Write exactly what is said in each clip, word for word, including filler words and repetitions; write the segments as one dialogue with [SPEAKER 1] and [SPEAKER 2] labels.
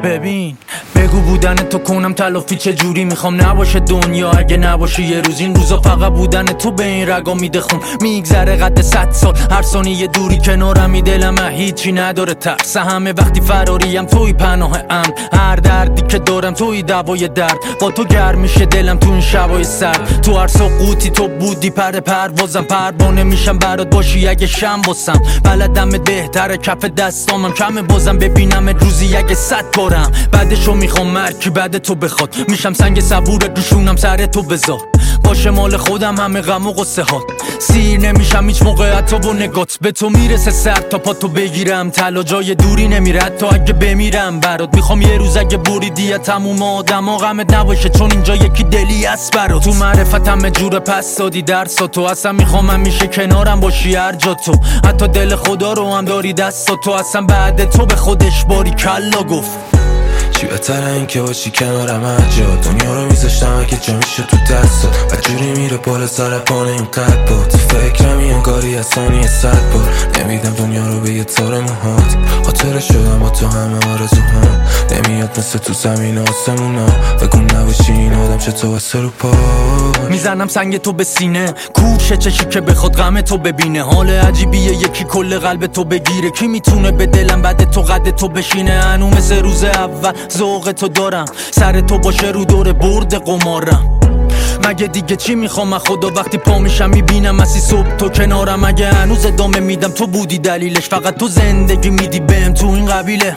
[SPEAKER 1] ببین بگو بودن تو کنم تلافی چه جوری میخوام نباشه دنیا اگه نباشه یه روز. این روزا فقط بودن تو به این رگا میده خون، میگذره قد صد سال هر ثانیه دوری کنارمی، دلم هیچی نداره ترس همه وقتی فراریم توی پناه امن، هر دردی که دارم توی دوای درد، با تو گرم میشه دلم تو این شبای سرد، تو هر سقوطی تو بودی پر پروازم، پروانه میشم برات باشی اگه شم باسم، بلدم بهتره کف دستامم کمه بازم ببینم روزی اگه صد بارم، بعدشو میخوام مرکی بعد تو بخواد، میشم سنگ صبور دوشونم سر تو بذار، باشه مال خودم همه غم و غصه هات، سیر نمیشم هیچ موقع حتی با نگات، به تو میرسه سر تا پا تو بگیرم، طلا جای دوری نمیره حتی اگه بمیرم برات، میخوام یه روز اگه بریدی تموم آدما غمت نباشه چون اینجا یکی دلی است برات، تو معرفتم جور پس دادی درسا تو، اصلا میخوام همیشه کنارم باشی هر جا تو، حتی دل خدا رو هم داری دستا تو، اصلا بعد تو به خودش باری کلا گفت
[SPEAKER 2] چی بهتره این که باشی کنارم هر جا، دنیا رو میذاشتم اگه جا میشه تو دستات، و جوری میره بالا سر پانه این قد با، تو فکرم این انگاری از ثانیه صد بار، نمیدم دنیا رو به یه تار موهات، خاطره شدم با تو همه آرزوهام، نمیاد مثل تو زمین آسمونا، بگو نباشی این آدم چه تو واسه رو پا،
[SPEAKER 1] میزنم سنگ تو به سینه، کوشه چشی که بخواد غم تو ببینه، حال عجیبیه یکی کل قلب تو بگیره، کی میتونه به دلم بعد تو قد تو بشینه، هنو مثل روز اول ذوق تو دارم، سر تو باشه رو دور برد قمارم، مگه دیگه چی میخوام از خدا وقتی پا میشم میبینم اسی صبح تو کنارم، مگه هنوز ادامه میدم تو بودی دلیلش، فقط تو زندگی میدی بهم تو این قبیله،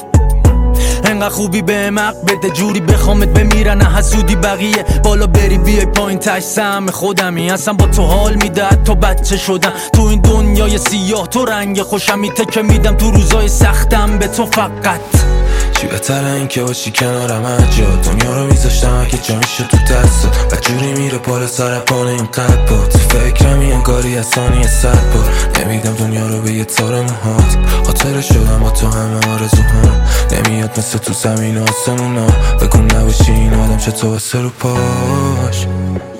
[SPEAKER 1] انقدر خوبی بهم حق بده جوری بخوامت بمیرن حسودی بقیه، بالا بری بیای پایین تش سهم خودمی، اصلا با تو حال میده حتی بچه شدم، تو این دنیای سیاه تو رنگ خوشم میته که میدم تو روزای سختم به تو فقط،
[SPEAKER 2] چی بهتره این که باشی کنارم هر جا، دنیا رو میذاشتم اگه جا میشه تو دستات، و جوری میره بالا سر پانه این قد با، تو فکرم این انگاری از ثانیه صد بار، نمیدم دنیا رو به یه تار موهات، خاطره شدم با تو همه آرزوهام، نمیاد مثل تو زمین آسمونا، بگو نباشی این آدم چه تو واسه رو پاش.